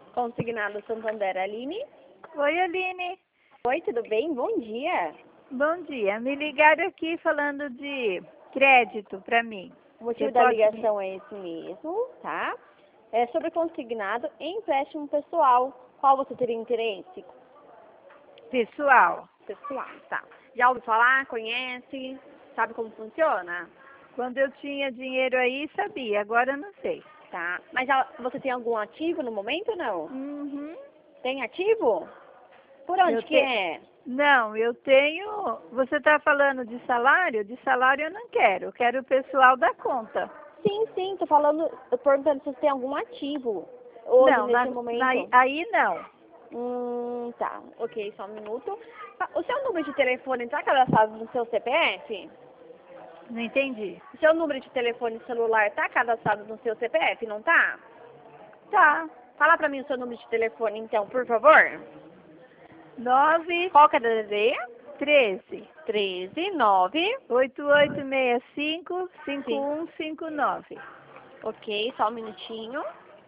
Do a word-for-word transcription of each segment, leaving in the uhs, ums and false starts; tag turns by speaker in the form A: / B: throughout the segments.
A: Consignado Santander, Aline.
B: Oi, Aline.
A: Oi, tudo bem? Bom dia.
B: Bom dia. Me ligaram aqui falando de crédito para mim.
A: O motivo
B: Você
A: da
B: pode
A: ligação é esse mesmo, tá? É sobre consignado em empréstimo pessoal. Qual você teria interesse?
B: me- Pessoal,
A: Pessoal, tá. Já ouviu falar? Conhece? Sabe como funciona?
B: quando eu tinha dinheiro aí, sabia. Agora eu não sei.
A: Tá. Mas já, você tem algum ativo no momento ou não?
B: Uhum.
A: Tem ativo? Por onde
B: Eu
A: que
B: te-
A: é?
B: Não, eu tenho... Você está falando de salário? De salário eu não quero. Eu quero o pessoal da conta.
A: Sim, sim, tô falando, tô perguntando se você tem algum ativo hoje,
B: Não,
A: nesse
B: na-
A: momento.
B: na- aí não.
A: Hum, tá. Ok, só um minuto. Tá, o seu número de telefone está cadastrado no seu C P F?
B: Não entendi.
A: O seu número de telefone celular está cadastrado no seu C P F, não tá?
B: Tá.
A: Fala pra mim o seu número de telefone, então, por favor.
B: Nove
A: Qual que é a D D D?
B: treze
A: treze, nove.
B: oito oito seis cinco cinco
A: Sim.
B: um cinco nove.
A: Ok, só um minutinho.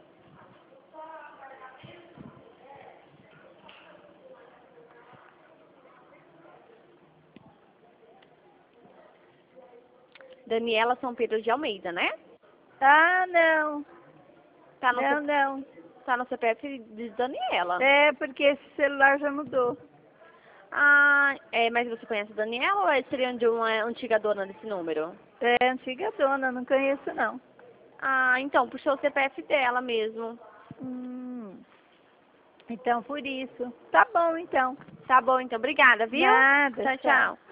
A: Daniela São Pedro de Almeida, né?
B: Ah, não.
A: Tá no,
B: Não,
A: C-
B: não.
A: tá no C P F de Daniela.
B: É porque esse celular já mudou.
A: Ah, é, mas você conhece a Daniela ou é- seria de uma antiga dona desse número?
B: É antiga dona, não conheço não.
A: Ah, então, puxou o C P F dela mesmo.
B: Hum, então por isso. Tá bom então.
A: Tá bom, então. Obrigada, viu?
B: Nada,
A: Tchau,
B: tchau.
A: tchau.